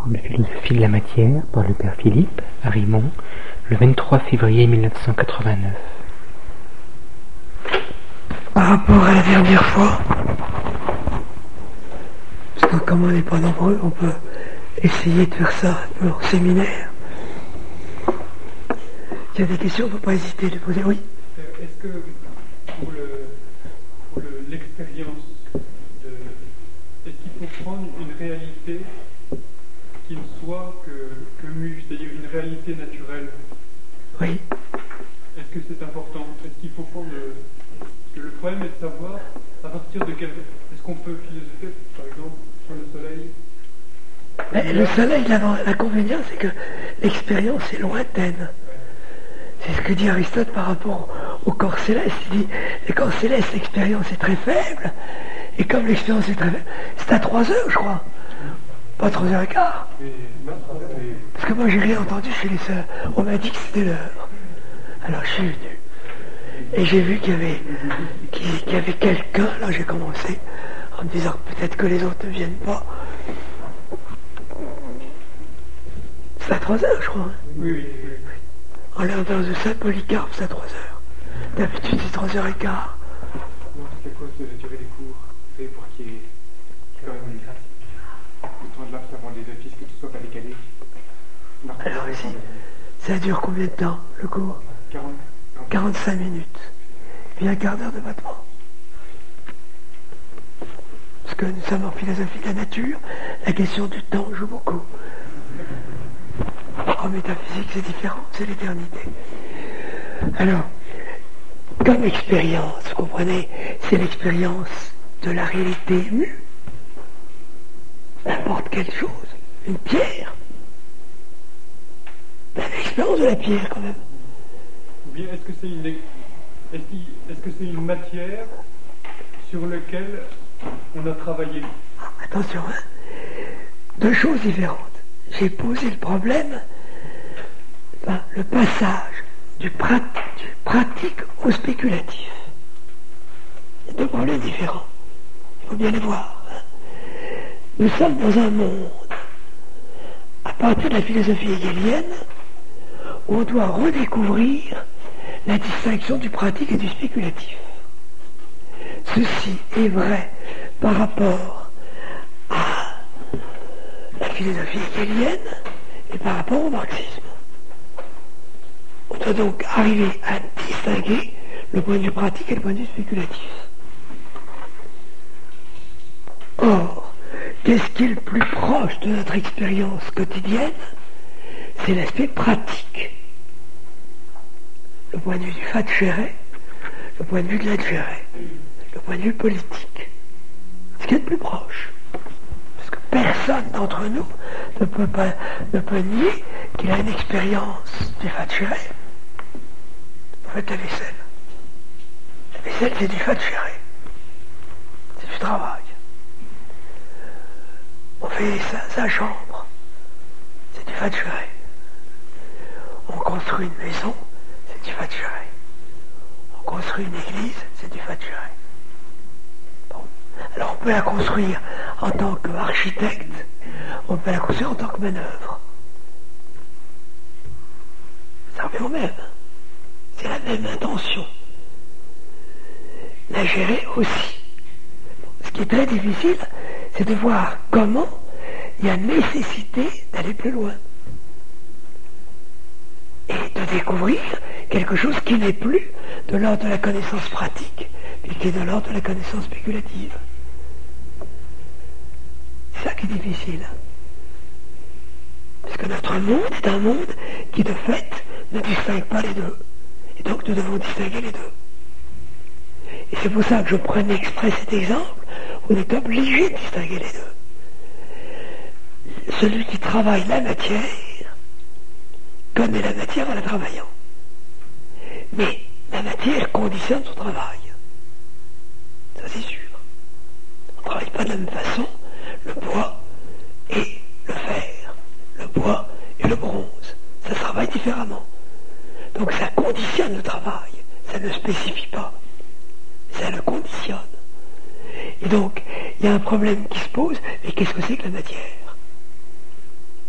de philosophie de la matière par le père Philippe à Rimont, le 23 février 1989. Par rapport à la dernière fois, parce que comme on n'est pas nombreux, on peut essayer de faire ça un peu en séminaire. Il y a des questions, il ne faut pas hésiter de poser. Oui. Est-ce que pour l'expérience, est-ce qu'il faut prendre une réalité qui ne soit que mue, c'est-à-dire une réalité naturelle? Oui. Est-ce que c'est important? Est-ce qu'il faut prendre parce que le problème est de savoir à partir de quel... Est-ce qu'on peut philosopher, par exemple, sur le soleil? Mais le soleil, l'inconvénient, c'est que l'expérience est lointaine. C'est ce que dit Aristote par rapport au corps céleste. Il dit, les corps célestes, l'expérience est très faible, et comme l'expérience est très faible, c'est à 3 heures, je crois. Pas 3h15. Parce que moi, j'ai rien entendu chez les sœurs. On m'a dit que c'était l'heure. Alors, je suis venu. Et j'ai vu qu'il y avait quelqu'un, là j'ai commencé, en me disant que peut-être que les autres ne viennent pas. C'est à 3 heures, je crois. Hein. Oui. En l'ordonnance de Saint-Polycarpe, c'est à 3 heures. D'habitude, c'est 3h15. Non, c'est à cause de la durée des cours. C'est pour qu'il y ait quand même le temps de l'observant des offices, que tout soit pas décalé. Alors ici, ça dure combien de temps, le cours? 45 minutes. Puis un quart d'heure de battement. Parce que nous sommes en philosophie de la nature, la question du temps joue beaucoup. En métaphysique, c'est différent, c'est l'éternité. Alors, comme expérience, vous comprenez, c'est l'expérience de la réalité mue. N'importe quelle chose, une pierre. L'expérience de la pierre, quand même. Ou bien est-ce que c'est une matière sur laquelle on a travaillé? Attention, hein. 2 choses différentes. J'ai posé le problème, le passage du pratique au spéculatif. Il y a 2 problèmes différents. Il faut bien les voir. Hein. Nous sommes dans un monde, à partir de la philosophie hegélienne, où on doit redécouvrir la distinction du pratique et du spéculatif. Ceci est vrai par rapport à la philosophie hegélienne et par rapport au marxisme. On doit donc arriver à distinguer le point de vue pratique et le point de vue spéculatif. Or, qu'est-ce qui est le plus proche de notre expérience quotidienne? C'est l'aspect pratique. Le point de vue du facere, le point de vue de l'agere, le point de vue politique. Ce qui est le plus proche. Parce que personne d'entre nous ne peut nier qu'il a une expérience du facere. Vous faites la vaisselle. La vaisselle, c'est du facere. C'est du travail. On fait sa chambre. C'est du facere. On construit une maison. C'est du facere. On construit une église, c'est du facere. Bon. Alors on peut la construire en tant qu'architecte, on peut la construire en tant que manœuvre. Ça revient au même. C'est la même intention. La gérer aussi. Ce qui est très difficile, c'est de voir comment il y a nécessité d'aller plus loin. Et de découvrir quelque chose qui n'est plus de l'ordre de la connaissance pratique, mais qui est de l'ordre de la connaissance spéculative. C'est ça qui est difficile. Parce que notre monde est un monde qui, de fait, ne distingue pas les deux. Et donc, nous devons distinguer les deux. Et c'est pour ça que je prenais exprès cet exemple, où on est obligé de distinguer les deux. Celui qui travaille la matière connaît la matière en la travaillant. Mais la matière conditionne son travail. Ça c'est sûr. On ne travaille pas de la même façon le bois et le fer, le bois et le bronze. Ça se travaille différemment. Donc ça conditionne le travail. Ça ne le spécifie pas. Ça le conditionne. Et donc, il y a un problème qui se pose, mais qu'est-ce que c'est que la matière?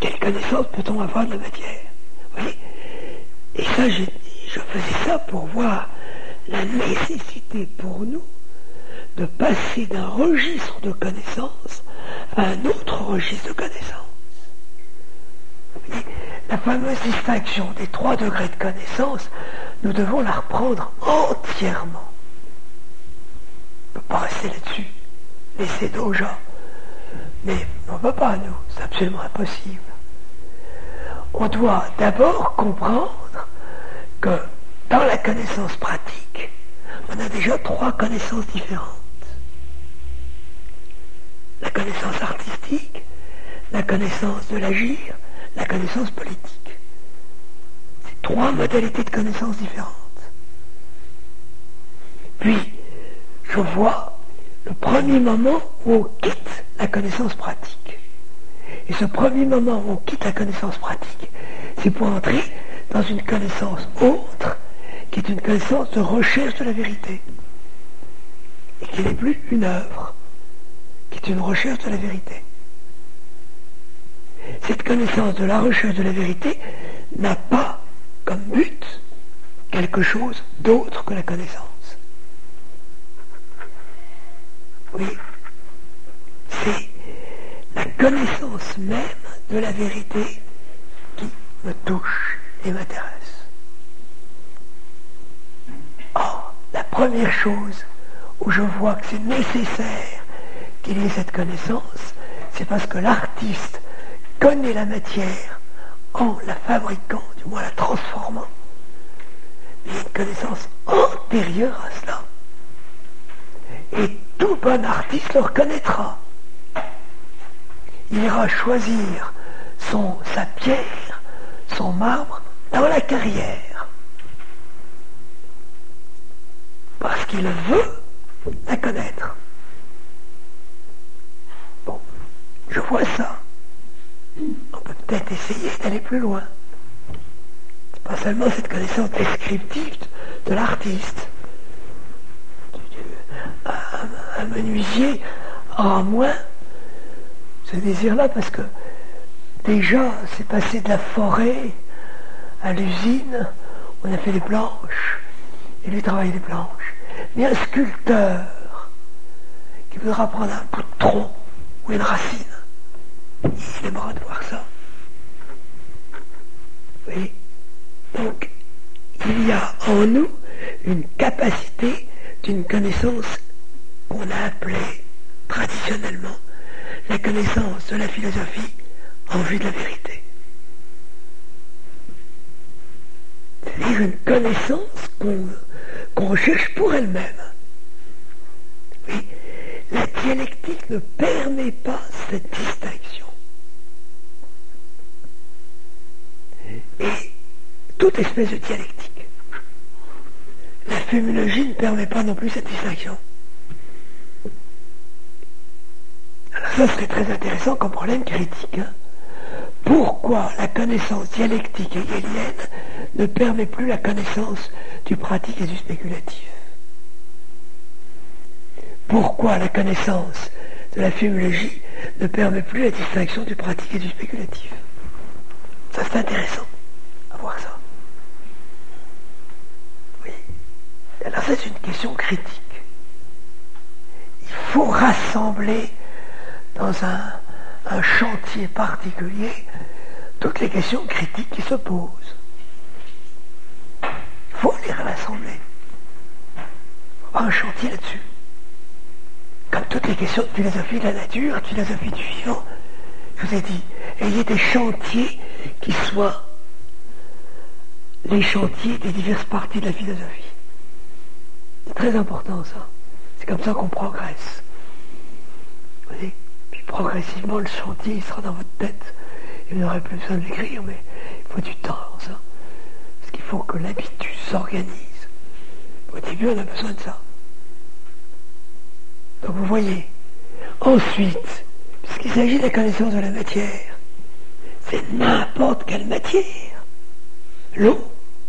quelle connaissance peut-on avoir de la matière? Vous voyez? Et ça, je faisais ça pour voir la nécessité pour nous de passer d'un registre de connaissance à un autre registre de connaissance. Vous voyez, la fameuse distinction des 3 degrés de connaissance, nous devons la reprendre entièrement. On ne peut pas rester là-dessus, laisser d'autres gens. Mais on ne peut pas, nous, c'est absolument impossible. On doit d'abord comprendre que dans la connaissance pratique, on a déjà 3 connaissances différentes. La connaissance artistique, la connaissance de l'agir, la connaissance politique. C'est 3 modalités de connaissance différentes. Puis, je vois le premier moment où on quitte la connaissance pratique. Et ce premier moment où on quitte la connaissance pratique, c'est pour entrer dans une connaissance autre, qui est une connaissance de recherche de la vérité. Et qui n'est plus une œuvre, qui est une recherche de la vérité. Cette connaissance de la recherche de la vérité n'a pas comme but quelque chose d'autre que la connaissance. Oui, c'est la connaissance même de la vérité qui me touche et m'intéresse. Or, la première chose où je vois que c'est nécessaire qu'il y ait cette connaissance, c'est parce que l'artiste connaît la matière en la fabriquant, du moins la transformant. Mais il y a une connaissance antérieure à cela. Et tout bon artiste le reconnaîtra. Il ira choisir sa pierre, son marbre, dans la carrière. Parce qu'il veut la connaître. Bon, je vois ça. On peut peut-être essayer d'aller plus loin. C'est pas seulement cette connaissance descriptive de l'artiste. Un menuisier aura moins ce désir-là parce que déjà c'est passé de la forêt à l'usine, on a fait des planches et lui travaille des planches. Mais un sculpteur qui voudra prendre un bout de tronc ou une racine, il aimera de voir ça. Vous voyez? Donc il y a en nous une capacité d'une connaissance qu'on a appelée traditionnellement la connaissance de la philosophie en vue de la vérité. C'est-à-dire une connaissance qu'on recherche pour elle-même. Oui, la dialectique ne permet pas cette distinction. Et toute espèce de dialectique. La féminologie ne permet pas non plus cette distinction. Alors ça serait très intéressant comme problème critique. Pourquoi la connaissance dialectique hegélienne ne permet plus la connaissance du pratique et du spéculatif? Pourquoi la connaissance de la féminologie ne permet plus la distinction du pratique et du spéculatif? Ça c'est intéressant à voir ça. Oui. Alors ça c'est une question critique. Il faut rassembler dans un chantier particulier toutes les questions critiques qui se posent. Il faut les rassembler. Il faut avoir un chantier là-dessus. Comme toutes les questions de philosophie de la nature, de philosophie du vivant, je vous ai dit, ayez des chantiers qui soient les chantiers des diverses parties de la philosophie. C'est très important ça. C'est comme ça qu'on progresse. Vous voyez? Puis progressivement le chantier il sera dans votre tête. Et vous n'aurez plus besoin de l'écrire, mais il faut du temps pour ça. Parce qu'il faut que l'habitude s'organise. Au début on a besoin de ça. Donc vous voyez. Ensuite, puisqu'il s'agit de la connaissance de la matière, c'est n'importe quelle matière. L'eau,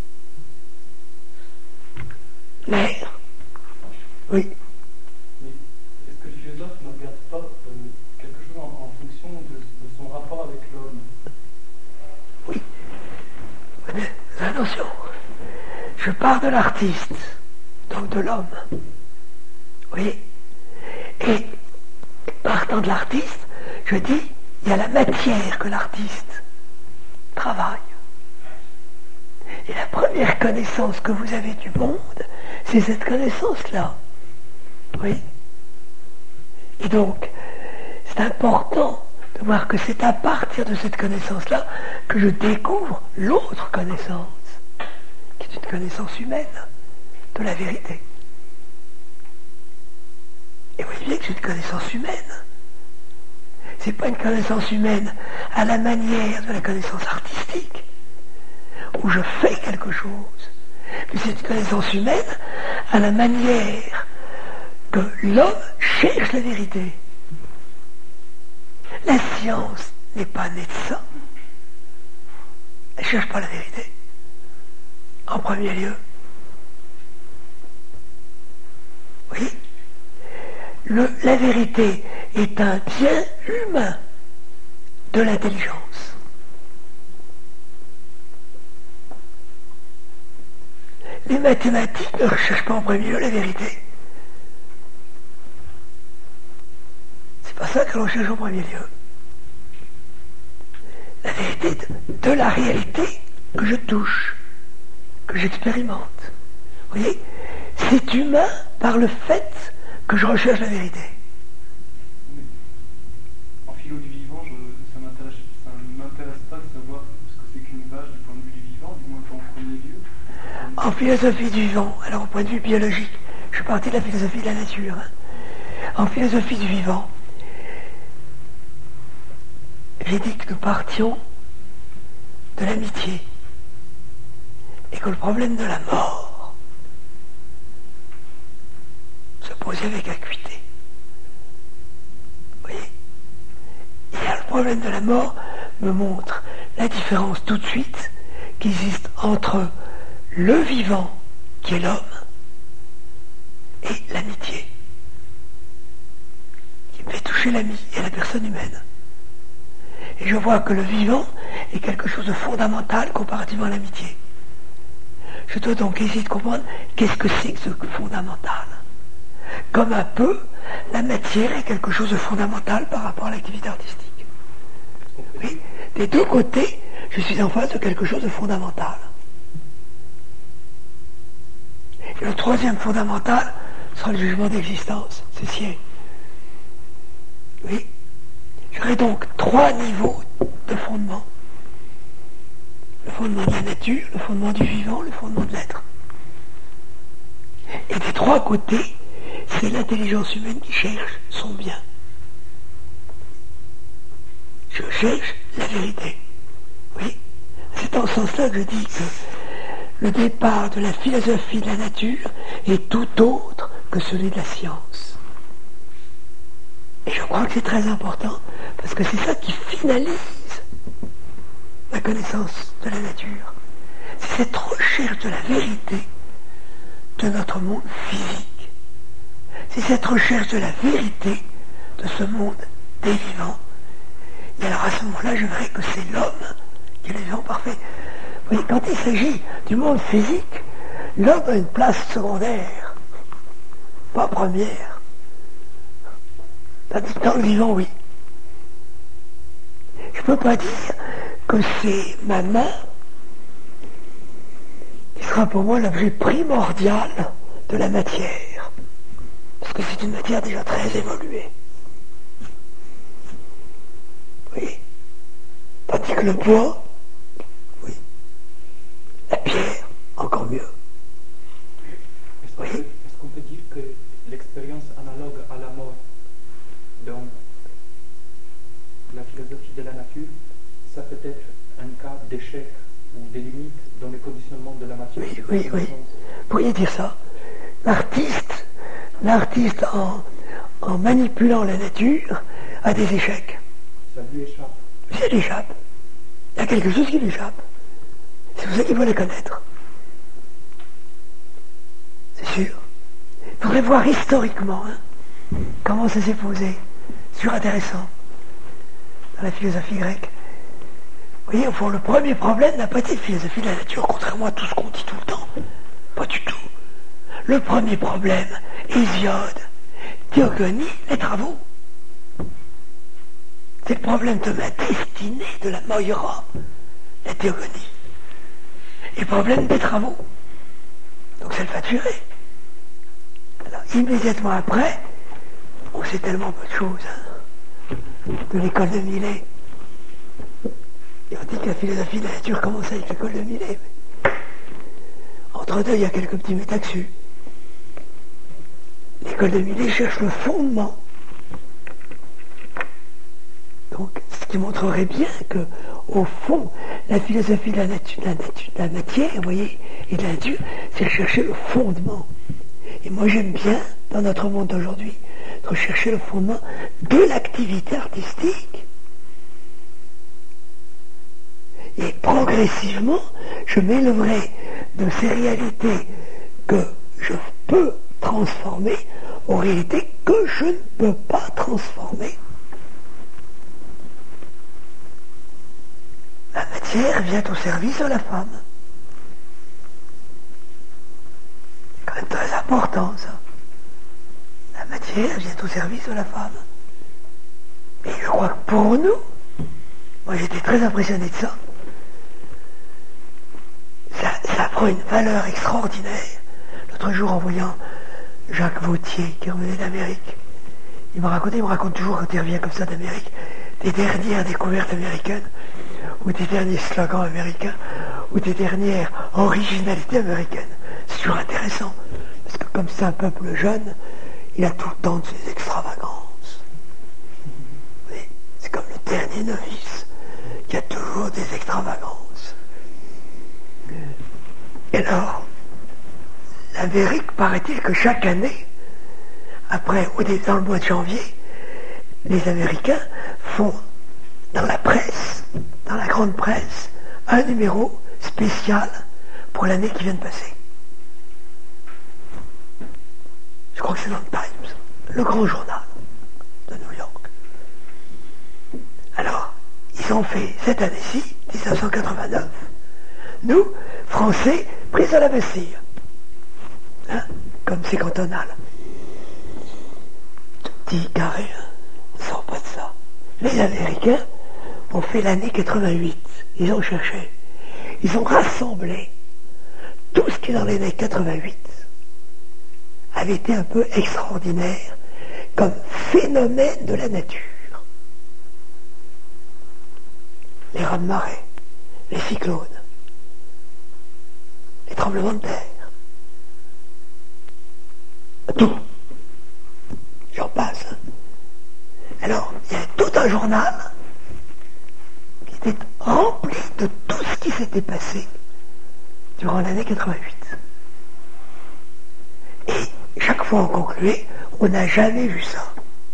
l'air, oui. Mais est-ce que le philosophe ne regarde pas quelque chose en fonction de son rapport avec l'homme? je pars de l'artiste, donc de l'homme. Vous voyez? Et partant de l'artiste, je dis, il y a la matière que l'artiste travaille. Et la première connaissance que vous avez du monde, c'est cette connaissance-là. Oui. Et donc, c'est important de voir que c'est à partir de cette connaissance-là que je découvre l'autre connaissance, qui est une connaissance humaine de la vérité. Et vous voyez bien que c'est une connaissance humaine. C'est pas une connaissance humaine à la manière de la connaissance artistique, où je fais quelque chose. Mais c'est une connaissance humaine à la manière que l'homme cherche la vérité. La science n'est pas née de ça. Elle ne cherche pas la vérité. En premier lieu. Oui. La vérité est un bien humain de l'intelligence. Les mathématiques ne recherchent pas en premier lieu la vérité. C'est pas ça que l'on cherche en premier lieu. La vérité de la réalité que je touche, que j'expérimente. Vous voyez, c'est humain par le fait que je recherche la vérité. En philo du vivant, ça ne m'intéresse pas de savoir ce que c'est qu'une vache du point de vue du vivant, du moins pas en premier lieu. En philosophie du vivant, alors au point de vue biologique, je suis parti de la philosophie de la nature. En philosophie du vivant, j'ai dit que nous partions de l'amitié et que le problème de la mort se posait avec acuité. Vous voyez? Et là, le problème de la mort me montre la différence tout de suite qui existe entre le vivant, qui est l'homme, et l'amitié, qui me fait toucher l'ami et la personne humaine. Et je vois que le vivant est quelque chose de fondamental comparativement à l'amitié. Je dois donc essayer de comprendre qu'est-ce que c'est que ce fondamental. Comme un peu, la matière est quelque chose de fondamental par rapport à l'activité artistique. Oui, des deux côtés, je suis en face de quelque chose de fondamental. Et le troisième fondamental sera le jugement d'existence, c'est sien. Oui. J'aurai donc trois niveaux de fondement. Le fondement de la nature, le fondement du vivant, le fondement de l'être. Et des trois côtés, c'est l'intelligence humaine qui cherche son bien. Je cherche la vérité. Oui, c'est en ce sens-là que je dis que le départ de la philosophie de la nature est tout autre que celui de la science. Et je crois que c'est très important, parce que c'est ça qui finalise la connaissance de la nature. C'est cette recherche de la vérité de notre monde physique. C'est cette recherche de la vérité de ce monde des vivants. Et alors à ce moment-là, je verrai que c'est l'homme qui est le vivant parfait. Vous voyez, quand il s'agit du monde physique, l'homme a une place secondaire, pas première. Tandis que dans le vivant, oui. Je ne peux pas dire que c'est ma main qui sera pour moi l'objet primordial de la matière. Parce que c'est une matière déjà très évoluée. Oui. Tandis que le bois, oui. La pierre, encore mieux. Est-ce qu'on peut dire que l'expérience analogue à la mort, donc la philosophie de la nature, ça peut être un cas d'échec ou des limites dans le conditionnement de la matière? Oui. Vous pourriez dire ça. L'artiste en manipulant la nature a des échecs. Ça lui échappe. Ça lui échappe. Il y a quelque chose qui lui échappe. C'est pour ça qu'il faut les connaître. C'est sûr. Il faudrait voir historiquement comment ça s'est posé. C'est toujours intéressant dans la philosophie grecque. Vous voyez, au fond, le premier problème n'a pas été de philosophie de la nature, contrairement à tout ce qu'on dit tout le temps. Pas du tout. Le premier problème, Hésiode, Théogonie, les travaux. C'est le problème de ma destinée, de la Moira, la Théogonie. Et le problème des travaux. Donc ça le fait tuer. Alors immédiatement après, on sait tellement peu de choses de l'école de Milet. Et on dit que la philosophie de la nature commence avec l'école de Milet. Entre deux, il y a quelques petits métaxus. L'école de Milet cherche le fondement. Donc, ce qui montrerait bien que, au fond, la philosophie de la matière, vous voyez, et de la nature, c'est chercher le fondement. Et moi, j'aime bien, dans notre monde d'aujourd'hui, de rechercher le fondement de l'activité artistique. Et progressivement, je m'élèverai de ces réalités que je peux transformer aux réalités que je ne peux pas transformer. La matière vient au service de la femme. C'est quand même très important, ça. La matière vient au service de la femme. Et je crois que pour nous, moi j'étais très impressionné de ça, ça prend une valeur extraordinaire. L'autre jour, en voyant Jacques Vautier, qui revenait d'Amérique, il me raconte toujours, quand il revient comme ça d'Amérique, des dernières découvertes américaines, ou des derniers slogans américains, ou des dernières originalités américaines. C'est toujours intéressant, parce que comme c'est un peuple jeune, il a tout le temps de ses extravagances. Oui, c'est comme le dernier novice, qui a toujours des extravagances. Et alors, l'Amérique, paraît-il que chaque année, après, dans le mois de janvier, les Américains font dans la presse, dans la grande presse, un numéro spécial pour l'année qui vient de passer. Je crois que c'est dans le Times, le grand journal de New York. Alors, ils ont fait cette année-ci, 1989, nous, Français, pris à la Bastille. Hein, comme c'est cantonal. Tout petit carré, hein, on ne sort pas de ça. Les Américains ont fait l'année 88. Ils ont cherché. Ils ont rassemblé tout ce qui, dans l'année 88, avait été un peu extraordinaire comme phénomène de la nature. Les raz-de-marée, les cyclones, les tremblements de terre, tout. J'en passe. Hein. Alors, il y avait tout un journal qui était rempli de tout ce qui s'était passé durant l'année 88. Et chaque fois on concluait, on n'a jamais vu ça.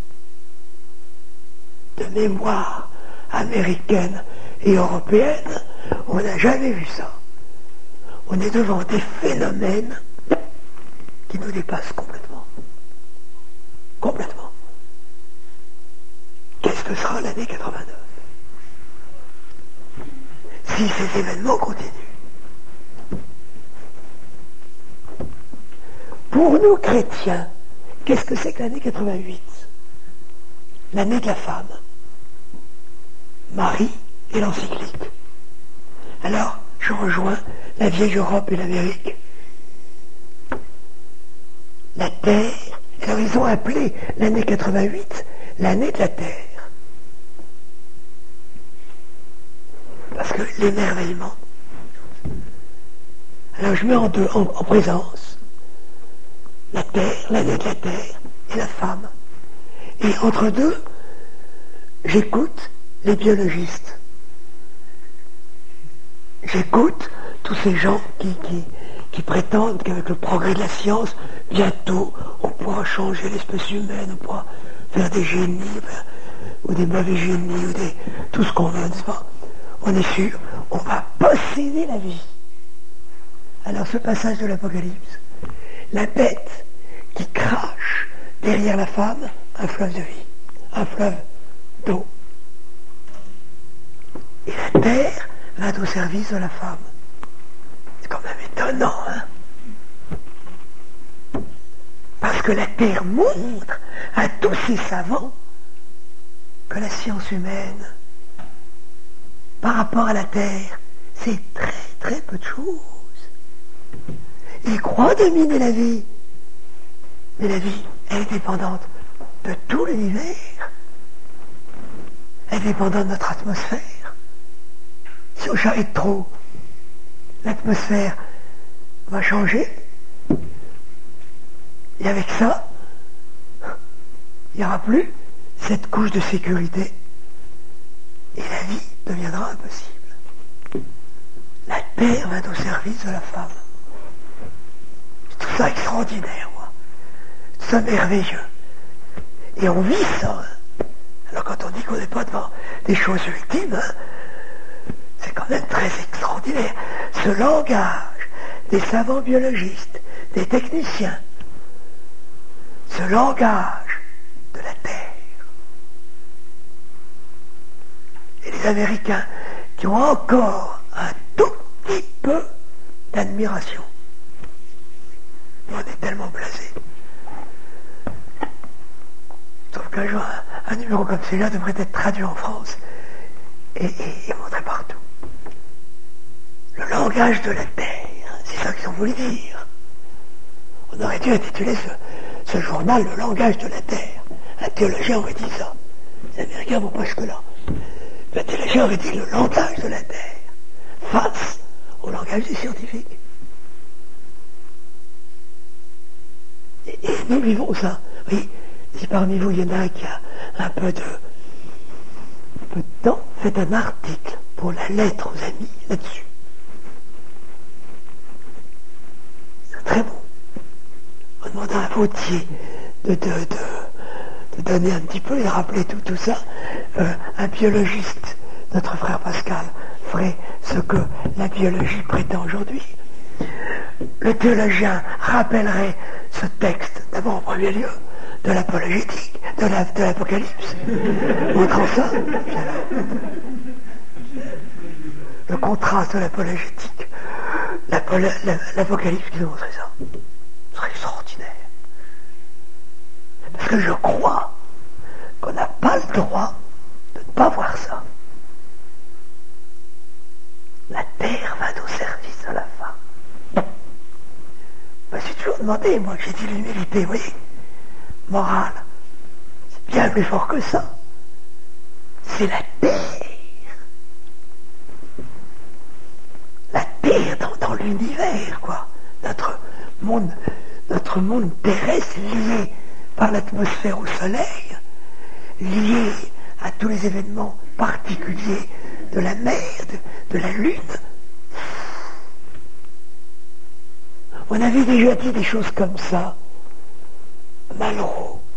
De mémoire américaine et européenne, on n'a jamais vu ça. On est devant des phénomènes qui nous dépassent complètement. Complètement. Qu'est-ce que sera l'année 89 si ces événements continuent? Pour nous chrétiens, qu'est-ce que c'est que l'année 88? L'année de la femme. Marie et l'encyclique. Alors, je rejoins la vieille Europe et l'Amérique. La Terre. Alors, ils ont appelé l'année 88 l'année de la Terre. Parce que l'émerveillement. Alors, je mets en présence la Terre, l'année de la Terre et la femme. Et entre deux, j'écoute les biologistes. J'écoute tous ces gens qui prétendent qu'avec le progrès de la science, bientôt, on pourra changer l'espèce humaine, on pourra faire des génies, ou des mauvais génies, ou tout ce qu'on veut, n'est-ce pas? On est sûr, on va posséder la vie. Alors ce passage de l'Apocalypse, la bête qui crache derrière la femme, un fleuve de vie, un fleuve d'eau. Et la terre va au service de la femme. C'est quand même étonnant, hein? Parce que la Terre montre à tous ces savants que la science humaine, par rapport à la Terre, c'est très très peu de choses. Ils croient dominer la vie, mais la vie, elle est dépendante de tout l'univers. Elle est dépendante de notre atmosphère. Si on charrie trop, l'atmosphère va changer. Et avec ça, il n'y aura plus cette couche de sécurité. Et la vie deviendra impossible. La terre va au service de la femme. C'est tout ça extraordinaire, moi. C'est tout ça merveilleux. Et on vit ça. Hein. Alors quand on dit qu'on n'est pas devant des choses ultimes, hein, c'est quand même très extraordinaire. Ce langage des savants biologistes, des techniciens, ce langage de la Terre. Et les Américains qui ont encore un tout petit peu d'admiration. On est tellement blasés. Sauf qu'un jour, un numéro comme celui-là devrait être traduit en France et montré partout. Le langage de la Terre, c'est ça qu'ils ont voulu dire. On aurait dû intituler ce journal Le langage de la Terre. Un théologien aurait dit ça. Les Américains vont pas jusque-là. Un théologien aurait dit le langage de la Terre face au langage des scientifiques. Et nous vivons ça. Oui, si parmi vous il y en a qui a un peu de temps, faites un article pour la lettre aux amis là-dessus. C'est très bon. On demande à un Vautier de donner un petit peu et de rappeler tout ça. Un biologiste, notre frère Pascal, ferait ce que la biologie prétend aujourd'hui. Le théologien rappellerait ce texte, d'abord en premier lieu, de l'apologétique, de l'Apocalypse, montrant ça. Le contraste de l'apologétique, l'Apocalypse qui nous montrait ça. Ce serait extraordinaire. Parce que je crois qu'on n'a pas le droit de ne pas voir ça. La terre va au service de la femme. Je me suis toujours demandé, moi, j'ai dit l'humilité, oui, morale, c'est bien plus fort que ça. C'est la terre. La terre dans l'univers, quoi. Notre monde terrestre lié par l'atmosphère au soleil, lié à tous les événements particuliers de la mer, de la lune. On avait déjà dit des choses comme ça. Malraux,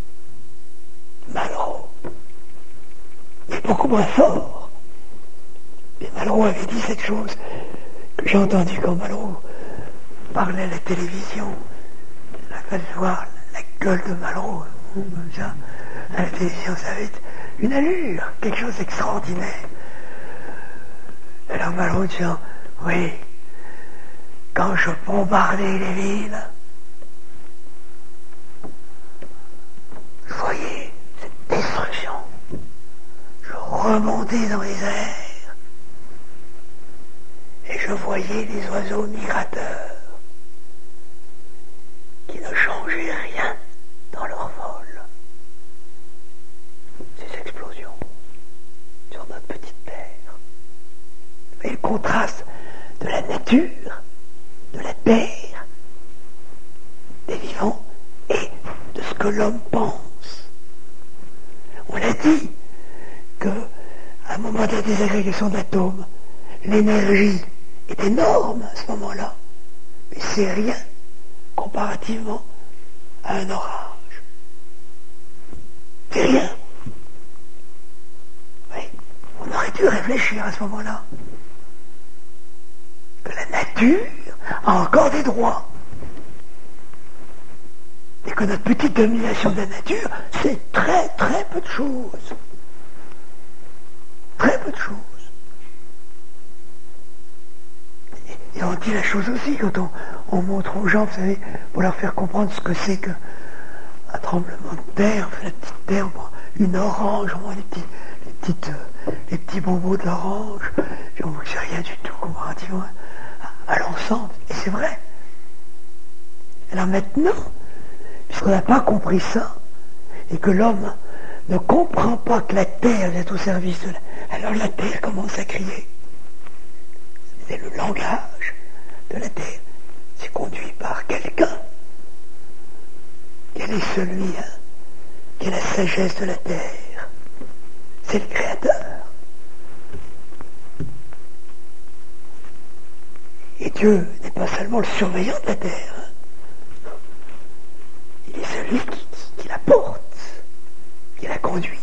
mais beaucoup moins fort. Mais Malraux avait dit cette chose que j'ai entendue quand Malraux parlait à la télévision. La fête voir la gueule de Malraux, comme ça, à la télévision, ça avait une allure, quelque chose d'extraordinaire. Alors Malraux disant, oui, quand je bombardais les villes, je voyais cette destruction. Je remontais dans les airs et je voyais les oiseaux migrateurs qui ne changeaient rien dans leur vol. Ces explosions sur notre petite terre. Et le contraste de la nature, de la terre, des vivants et de ce que l'homme pense. On a dit qu'à un moment de la désagrégation d'atomes, l'énergie est énorme à ce moment-là, mais c'est rien comparativement à un orage. C'est rien. Oui, on aurait dû réfléchir à ce moment-là. Que la nature a encore des droits. Et que notre petite domination de la nature, c'est très très peu de choses. Très peu de choses. Et on dit la chose aussi quand on montre aux gens, vous savez, pour leur faire comprendre ce que c'est que tremblement de terre, on fait la petite terre, on prend une orange, on voit les petits bobos de l'orange, puis on voit que c'est rien du tout comparativement à l'ensemble. Et c'est vrai. Alors maintenant, puisqu'on n'a pas compris ça, et que l'homme ne comprend pas que la terre est au service de alors la terre commence à crier. C'est le langage de la terre. C'est conduit par quelqu'un. Quel est celui qui est la sagesse de la terre? C'est le Créateur. Et Dieu n'est pas seulement le surveillant de la terre. Il est celui qui la porte, qui la conduit.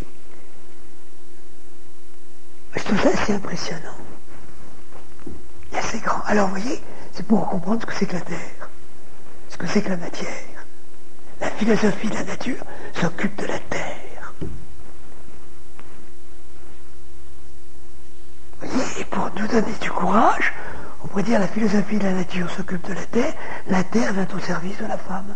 Tout ça, c'est impressionnant. Et assez grand. Alors, vous voyez, c'est pour comprendre ce que c'est que la terre, ce que c'est que la matière. La philosophie de la nature s'occupe de la terre. Vous voyez, et pour nous donner du courage, on pourrait dire la philosophie de la nature s'occupe de la terre vient au service de la femme.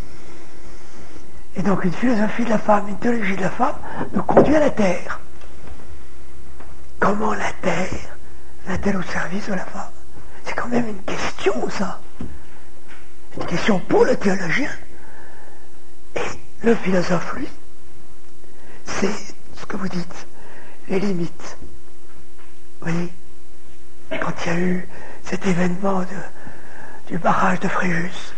Et donc une philosophie de la femme, une théologie de la femme nous conduit à la terre. Comment la terre va-t-elle au service de la femme? C'est quand même une question, ça. Une question pour le théologien. Et le philosophe, lui, c'est ce que vous dites, les limites. Vous voyez, quand il y a eu cet événement du barrage de Fréjus,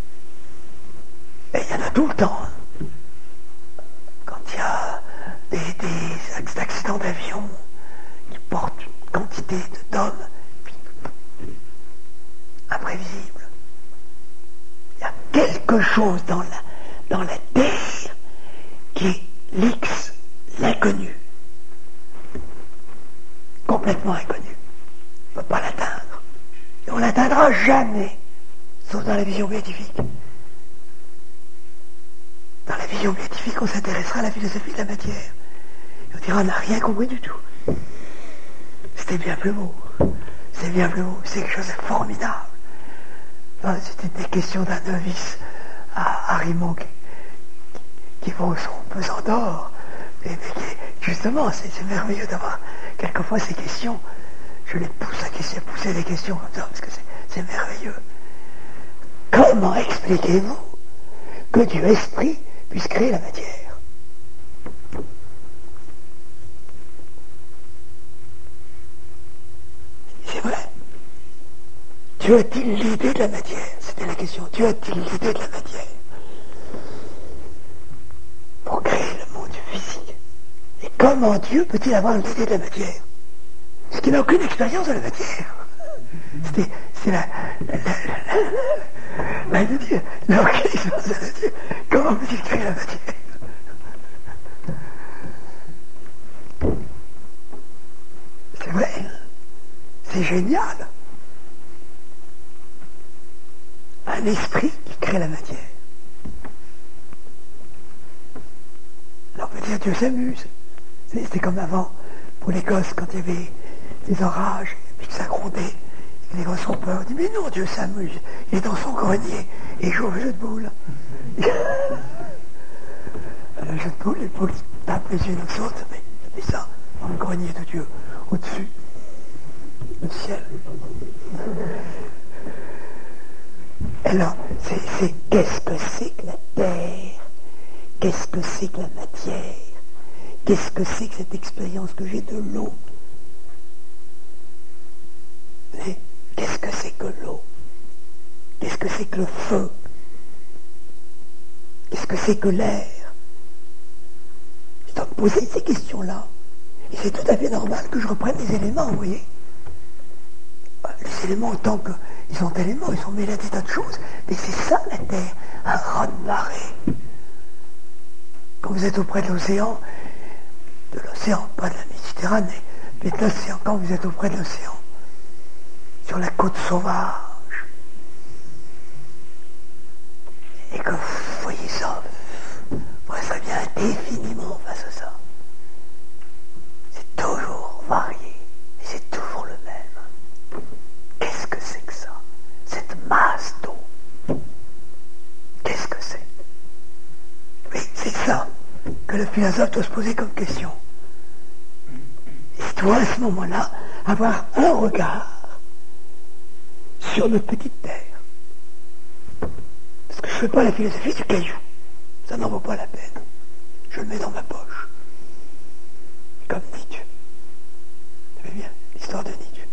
et il y en a tout le temps, hein. Quand il y a des accidents d'avion qui portent une quantité d'hommes imprévisibles, il y a quelque chose dans la terre qui est l'X, l'inconnu, complètement inconnu. On ne peut pas l'atteindre. Et on ne l'atteindra jamais, sauf dans la vision béatifique. Dans la vision béatifique, on s'intéressera à la philosophie de la matière. Et on dira, on n'a rien compris du tout. C'était bien plus beau. C'est bien plus beau. C'est quelque chose de formidable. Enfin, c'était des questions d'un novice à Rimont qui vaut son pesant d'or. Mais justement, c'est merveilleux d'avoir quelquefois ces questions. Je les pousse à pousser des questions comme ça, parce que c'est merveilleux. Comment expliquez-vous que Dieu Esprit puisse créer la matière? C'est vrai. Dieu a-t-il l'idée de la matière? C'était la question. Dieu a-t-il l'idée de la matière pour créer le monde physique? Et comment Dieu peut-il avoir l'idée de la matière? Parce qu'il n'a aucune expérience de la matière. C'est la de Dieu. Il n'a aucune expérience de la matière. Comment peut-il créer la matière? C'est vrai. C'est génial. Un esprit qui crée la matière. Alors on peut dire Dieu s'amuse. C'était comme avant, pour les gosses, quand il y avait des orages, et puis que ça grondait, et que les gosses ont peur. On dit, mais non, Dieu s'amuse. Il est dans son grenier, et il joue au jeu de boules. Le jeu de boules, les boules tapent les unes aux autres, mais ça, dans le grenier de Dieu, au-dessus, le ciel. Alors, qu'est-ce que c'est que la terre? Qu'est-ce que c'est que la matière? Qu'est-ce que c'est que cette expérience que j'ai de l'eau? Qu'est-ce que c'est que l'eau? Qu'est-ce que c'est que le feu? Qu'est-ce que c'est que l'air? Je dois me poser ces questions-là. Et c'est tout à fait normal que je reprenne les éléments, vous voyez. Les éléments, autant qu'ils sont éléments, ils sont mêlés à des tas de choses. Mais c'est ça la terre, un raz-de-marée. Quand vous êtes auprès de l'océan, pas de la Méditerranée, mais de l'océan, quand vous êtes auprès de l'océan, sur la côte sauvage, et que vous voyez ça, vous resterez bien indéfiniment face à ça. C'est toujours varié, et c'est toujours le même. Qu'est-ce que c'est que ça? Cette masse d'eau. Qu'est-ce que c'est? Oui, philosophe doit se poser comme question. Il doit à ce moment-là avoir un regard sur notre petite terre. Parce que je ne fais pas la philosophie du caillou. Ça n'en vaut pas la peine. Je le mets dans ma poche. Comme Nietzsche. Vous savez bien, l'histoire de Nietzsche.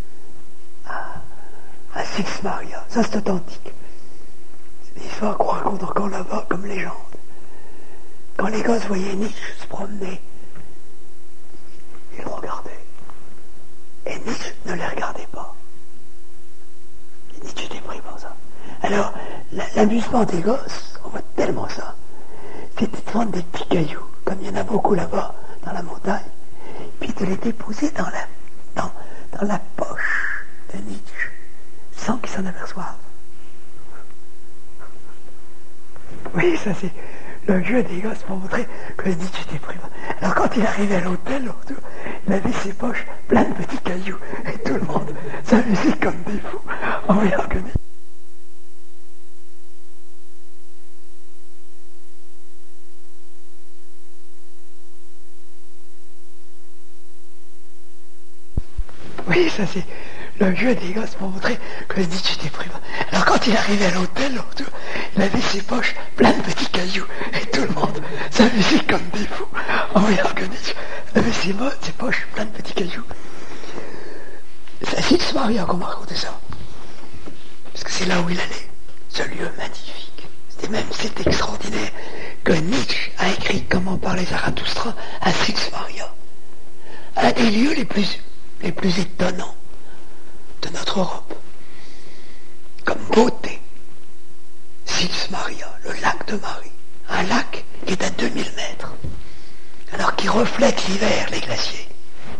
Un Six Maria. Ça, c'est authentique. C'est des histoires qu'on raconte encore là-bas comme légende. Quand les gosses voyaient Nietzsche se promener, ils le regardaient. Et Nietzsche ne les regardait pas. Et Nietzsche était pris par ça. Alors, l'amusement des gosses, on voit tellement ça, c'était de prendre des petits cailloux, comme il y en a beaucoup là-bas, dans la montagne, puis de les déposer dans la poche de Nietzsche, sans qu'il s'en aperçoive. Vous voyez, ça c'est le jeu des gosses pour montrer que Nietzsche était pris. Alors quand il arrivait à l'hôtel, il avait ses poches pleines de petits cailloux, et tout le monde s'amusait comme des fous en voyant que Nietzsche. Oui, ça c'est le jeu des gosses pour montrer que Nietzsche était pris. Alors quand il arrivait à l'hôtel, il avait ses poches pleines de petits cailloux, et tout le monde s'amusait comme des fous en voyant que Nietzsche avait ses poches pleines de petits cailloux. C'est à Six Maria qu'on m'a raconté ça. Parce que c'est là où il allait, ce lieu magnifique. C'est extraordinaire que Nietzsche a écrit Comment parler Zarathustra à Six Maria. Un des lieux les plus étonnants de notre Europe. Comme beauté. Six Maria, le lac de Marie. Un lac qui est à 2000 mètres. Alors qui reflète l'hiver, les glaciers.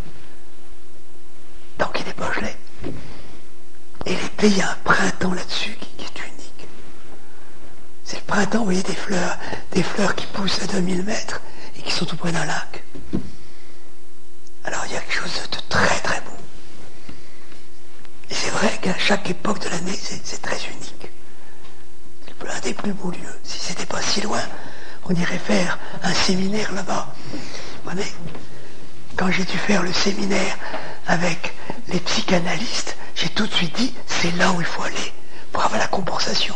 Donc il n'est pas gelé. Et l'été, il y a un printemps là-dessus qui est unique. C'est le printemps, vous voyez, des fleurs qui poussent à 2000 mètres et qui sont tout près d'un lac. Alors il y a quelque chose de très très beau. Et c'est vrai qu'à chaque époque de l'année, c'est très unique. C'est l'un des plus beaux lieux. Si c'était pas si loin, on irait faire un séminaire là-bas. Vous voyez, quand j'ai dû faire le séminaire avec les psychanalystes, j'ai tout de suite dit, c'est là où il faut aller pour avoir la compensation.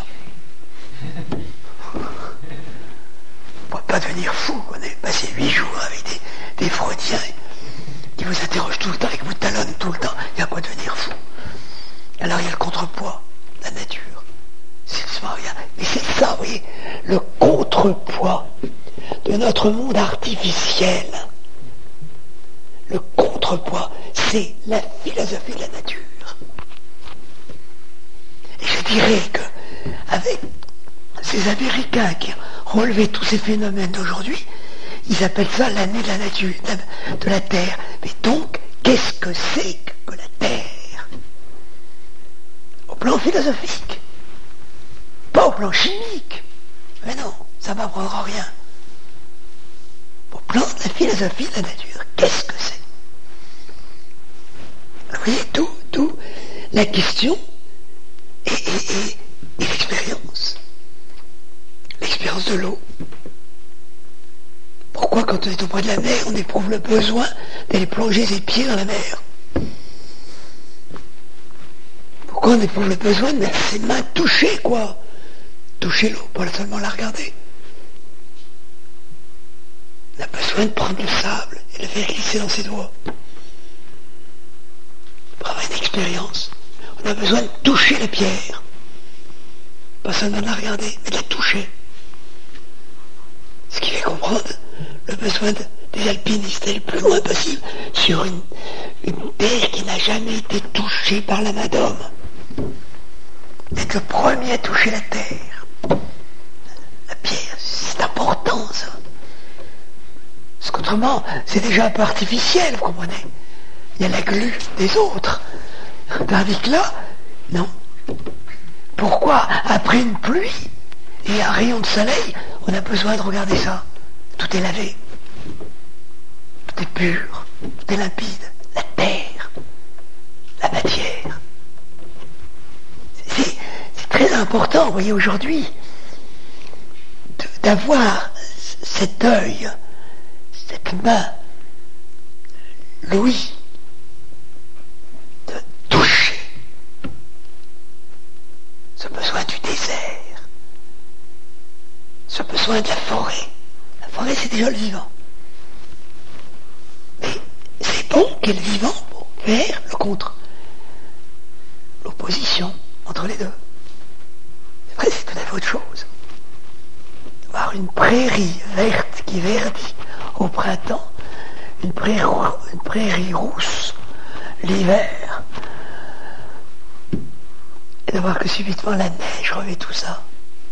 Pour ne pas devenir fou, vous voyez, passer 8 jours avec des freudiens qui vous interrogent tout le temps et qui vous talonnent tout le temps, il n'y a pas de devenir fou. Alors il y a le contrepoids, la nature. Six Maria. Et c'est ça, vous voyez, le contrepoids de notre monde artificiel. Le contrepoids, c'est la philosophie de la nature. Et je dirais que, avec ces Américains qui ont relevé tous ces phénomènes d'aujourd'hui, ils appellent ça l'année de la nature, de la Terre. Mais donc, qu'est-ce que c'est que la Terre? Au plan philosophique, pas au plan chimique. Mais non, ça ne m'apprendra rien. Au plan de la philosophie de la nature, qu'est-ce que c'est? Vous voyez, tout la question et l'expérience. L'expérience de l'eau. Pourquoi, quand on est auprès de la mer, on éprouve le besoin d'aller plonger ses pieds dans la mer? Pourquoi on éprouve le besoin de mettre ses mains toucher, quoi? Toucher l'eau, pas seulement la regarder. On a besoin de prendre le sable et le faire glisser dans ses doigts. Pour avoir une expérience. On a besoin de toucher la pierre. Pas seulement de la regarder, mais de la toucher. Ce qui fait comprendre le besoin des alpinistes d'aller le plus loin possible sur une terre qui n'a jamais été touchée par la main d'homme. D'être le premier à toucher la terre. La pierre, c'est important ça. Parce qu'autrement, c'est déjà un peu artificiel, vous comprenez? Il y a la glu des autres. Tandis que là, non. Pourquoi, après une pluie et un rayon de soleil, on a besoin de regarder ça? Tout est lavé. Tout est pur. Tout est limpide. La terre. La matière. C'est très important, vous voyez, aujourd'hui, d'avoir cet œil, cette main, l'ouïe, de toucher, ce besoin du désert, ce besoin de la forêt. La forêt, c'est déjà le vivant. Mais c'est bon qu'est le vivant pour faire le contre, l'opposition entre les deux. C'est vrai, c'est tout à fait autre chose. Voir une prairie verte qui verdit au printemps, une prairie rousse l'hiver, et de voir que subitement la neige revêt tout ça.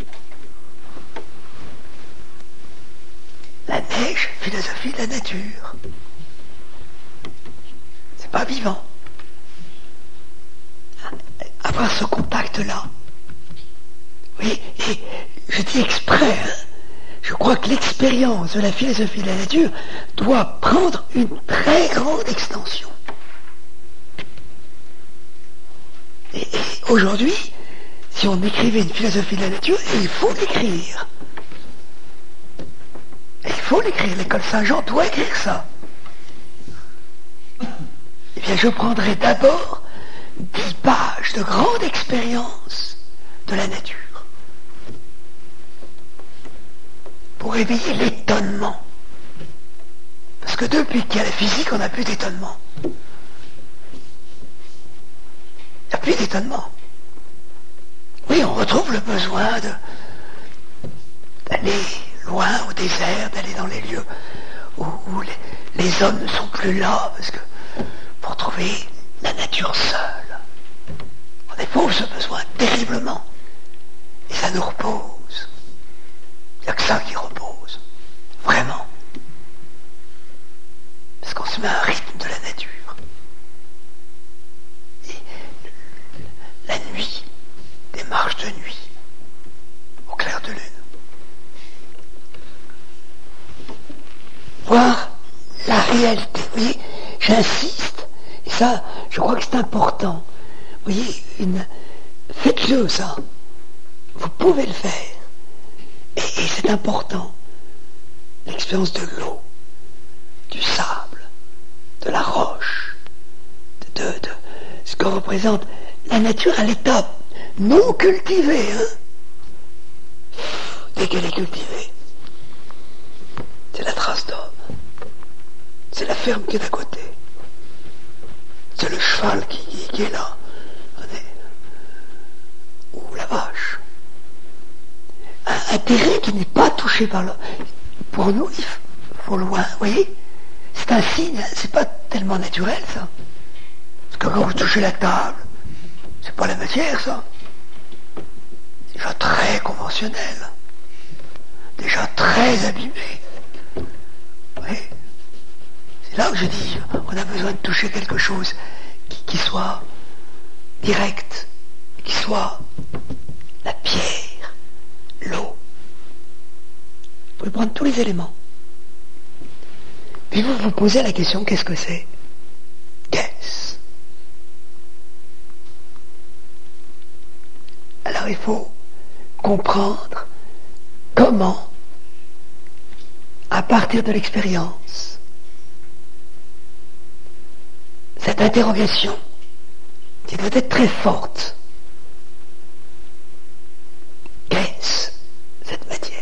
La neige, philosophie de la nature. C'est pas vivant. Avoir ce contact-là. Oui, et je dis exprès, je crois que l'expérience de la philosophie de la nature doit prendre une très grande extension. Et aujourd'hui, si on écrivait une philosophie de la nature, il faut l'écrire. Il faut l'écrire, l'école Saint-Jean doit écrire ça. Eh bien, je prendrai d'abord 10 pages de grande expérience de la nature pour éveiller l'étonnement. Parce que depuis qu'il y a la physique, on n'a plus d'étonnement. Il n'y a plus d'étonnement. Oui, on retrouve le besoin d'aller loin au désert, d'aller dans les lieux où les hommes ne sont plus là, parce que pour trouver la nature seule, on éprouve ce besoin terriblement. Et ça nous repose. Il n'y a que ça qui repose. Vraiment. Parce qu'on se met à un rythme de la nature. Et la nuit, des marches de nuit, au clair de lune. Voir la réalité. Vous voyez, j'insiste, et ça, je crois que c'est important. Vous voyez, faites-le ça. Vous pouvez le faire. Et c'est important. L'expérience de l'eau, du sable, de la roche, de ce que représente la nature à l'état non cultivé. Dès qu'elle est cultivée, c'est la trace d'homme. C'est la ferme qui est à côté. C'est le cheval qui est là. Ou la vache. Un terrain qui n'est pas touché par l'homme. Pour nous, il faut loin. Vous voyez, c'est un signe, c'est pas tellement naturel ça. Parce que quand vous touchez la table, c'est pas la matière ça. C'est déjà très conventionnel. Déjà très abîmé. Oui. C'est là que je dis, on a besoin de toucher quelque chose qui soit direct, qui soit la pierre, l'eau. Vous pouvez prendre tous les éléments. Puis vous vous posez la question, qu'est-ce que c'est? Qu'est-ce? Alors il faut comprendre comment, à partir de l'expérience, cette interrogation, qui doit être très forte, qu'est-ce cette matière?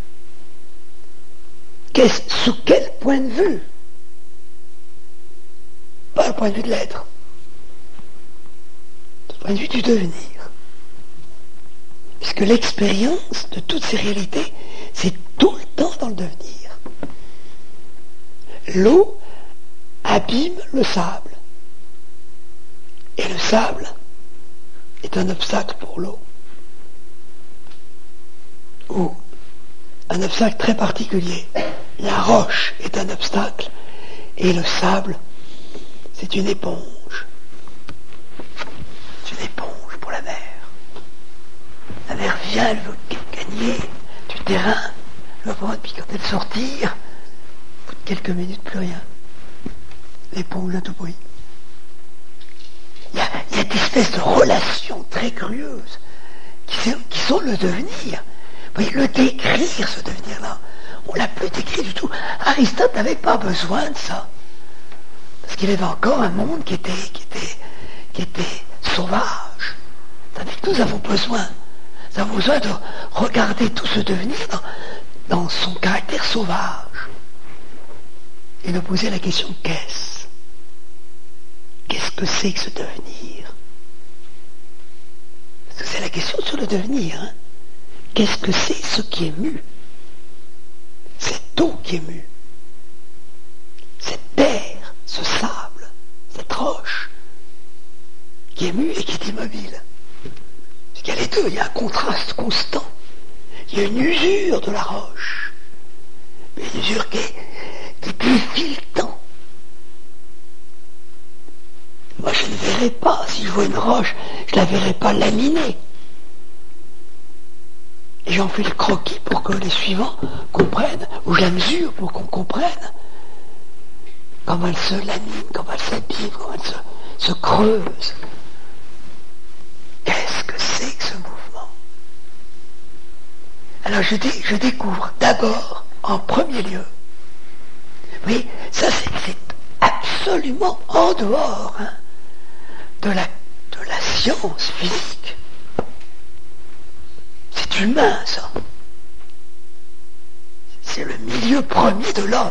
Qu'est-ce, sous quel point de vue? Pas le point de vue de l'être, le point de vue du devenir. Puisque l'expérience de toutes ces réalités, c'est tout le temps dans le devenir. L'eau abîme le sable. Et le sable est un obstacle pour l'eau. Ou un obstacle très particulier. La roche est un obstacle et le sable, c'est une éponge. C'est une éponge pour la mer. La mer vient, elle veut gagner du terrain, elle va prendre, puis quand elle sortir, au bout de quelques minutes, plus rien. L'éponge a tout pris. Il y a des espèces de relations très curieuses qui sont le devenir. Vous voyez, le décrire, ce devenir-là, On l'a plus décrit du tout. Aristote n'avait pas besoin de ça. Parce qu'il avait encore un monde qui était sauvage. Tandis que nous avons besoin. Nous avons besoin de regarder tout ce devenir dans son caractère sauvage. Et de poser la question qu'est-ce? Qu'est-ce que c'est que ce devenir? Parce que c'est la question sur le devenir. Hein? Qu'est-ce que c'est ce qui est mu? Cette eau qui est mue, cette terre, ce sable, cette roche qui est mue et qui est immobile. Parce qu'il y a les deux, il y a un contraste constant. Il y a une usure de la roche, mais une usure qui défie le temps. Moi, je ne verrais pas, si je vois une roche, je ne la verrais pas laminée. Et j'en fais le croquis pour que les suivants comprennent, ou je la mesure pour qu'on comprenne comment elle se lamine, comment elle s'abîme, comment elle se creuse. Qu'est-ce que c'est que ce mouvement? Alors je découvre d'abord, en premier lieu, oui, ça c'est absolument en dehors de la science physique. C'est humain, ça. C'est le milieu premier de l'homme.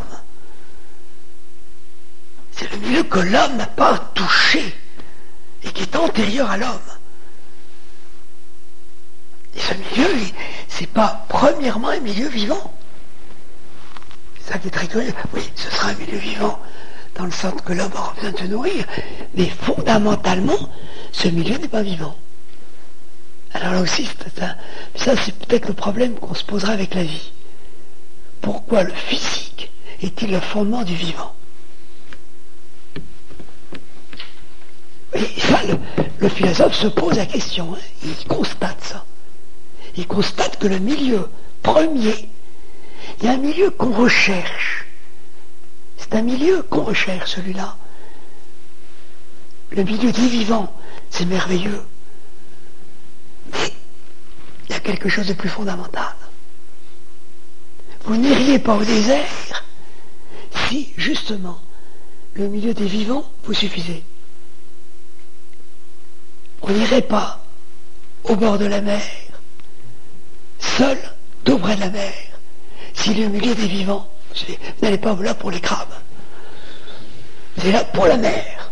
C'est le milieu que l'homme n'a pas touché et qui est antérieur à l'homme. Et ce milieu, c'est pas premièrement un milieu vivant. C'est ça qui est très curieux. Oui, ce sera un milieu vivant dans le sens que l'homme aura besoin de se nourrir, mais fondamentalement, ce milieu n'est pas vivant. Alors là aussi, ça c'est peut-être le problème qu'on se posera avec la vie. Pourquoi le physique est-il le fondement du vivant? Et ça, le philosophe se pose la question, hein, il constate ça. Il constate que le milieu premier, il y a un milieu qu'on recherche. C'est un milieu qu'on recherche, celui-là. Le milieu des vivants, c'est merveilleux. Mais il y a quelque chose de plus fondamental. Vous n'iriez pas au désert si, justement, le milieu des vivants vous suffisait. On n'irait pas au bord de la mer, seul, tout près de la mer, si le milieu des vivants, vous n'allez pas là pour les crabes, vous êtes là pour la mer.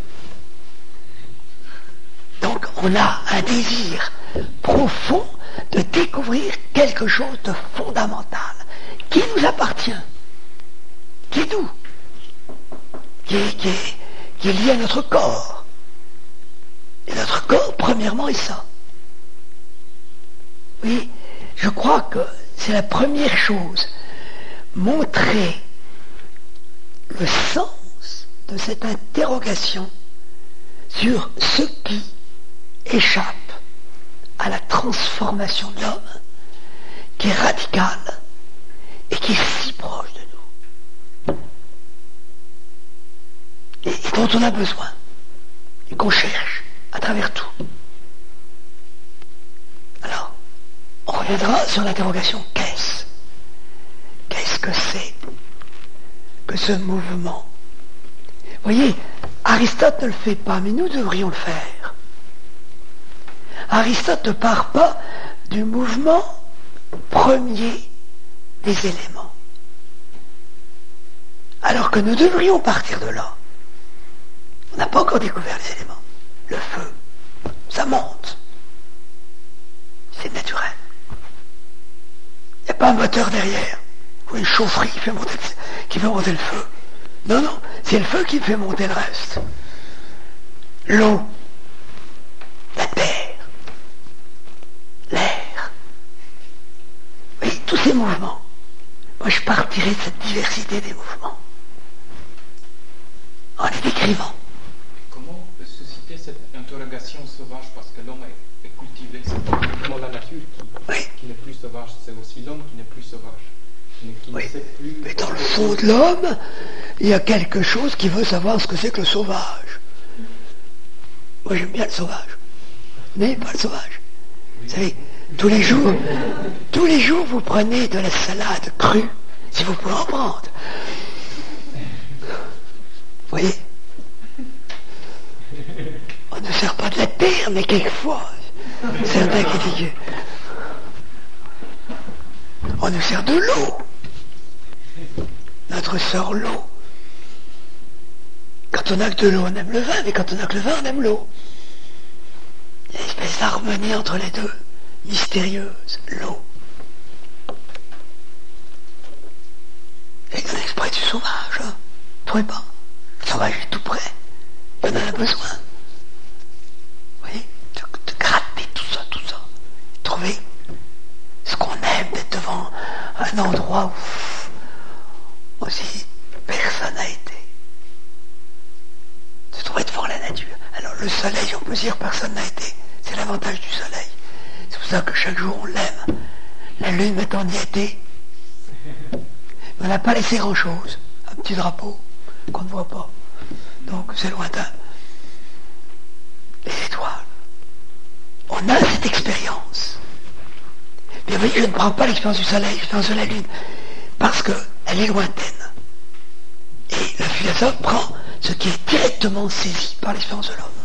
Donc on a un désir profond de découvrir quelque chose de fondamental qui nous appartient, qui est nous, qui est lié à notre corps. Et notre corps, premièrement, est ça. Oui, je crois que c'est la première chose. Montrer le sens de cette interrogation sur ce qui échappe à la transformation de l'homme, qui est radicale et qui est si proche de nous. Et dont on a besoin, et qu'on cherche à travers tout. Alors, on reviendra sur l'interrogation qu'est-ce? Qu'est-ce que c'est que ce mouvement? Vous voyez, Aristote ne le fait pas, mais nous devrions le faire. Aristote ne part pas du mouvement premier des éléments. Alors que nous devrions partir de là. On n'a pas encore découvert les éléments. Le feu, ça monte. C'est naturel. Il n'y a pas un moteur derrière, ou une chaufferie qui fait monter le feu. Non, non, c'est le feu qui fait monter le reste. L'eau, la terre, l'air. Oui, tous ces mouvements. Moi, je partirai de cette diversité des mouvements. En les décrivant. Comment susciter cette interrogation sauvage, parce que l'homme est cultivé, c'est pas uniquement la nature qui n'est plus sauvage, c'est aussi l'homme qui n'est plus sauvage, qui ne sait plus... Mais dans le fond de l'homme, il y a quelque chose qui veut savoir ce que c'est que le sauvage. Moi j'aime bien le sauvage, mais pas le sauvage. Vous savez, tous les jours vous prenez de la salade crue, si vous pouvez en prendre. Vous voyez? On ne sert pas de la terre, mais quelquefois, certains critiquent. On nous sert de l'eau. Notre sort l'eau. Quand on n'a que de l'eau, on aime le vin, mais quand on n'a que le vin, on aime l'eau. Il y a une espèce d'harmonie entre les deux, mystérieuse, l'eau. Et un exprès du sauvage, hein. Vous trouvez pas? Le sauvage est tout près. On en a besoin. Vous voyez? De gratter tout ça. Trouver ce qu'on aime, d'être devant un endroit où aussi personne n'a été. Se trouver devant la nature. Alors le soleil, on peut dire personne n'a été. C'est l'avantage du soleil. C'est pour ça que chaque jour on l'aime. La lune, maintenant, on y a été. Mais on n'a pas laissé grand-chose. Un petit drapeau qu'on ne voit pas. Donc c'est lointain. Les étoiles. On a cette expérience. Mais oui, je ne prends pas l'expérience du soleil, l'expérience de la lune, parce qu'elle est lointaine. Et le philosophe prend ce qui est directement saisi par l'expérience de l'homme.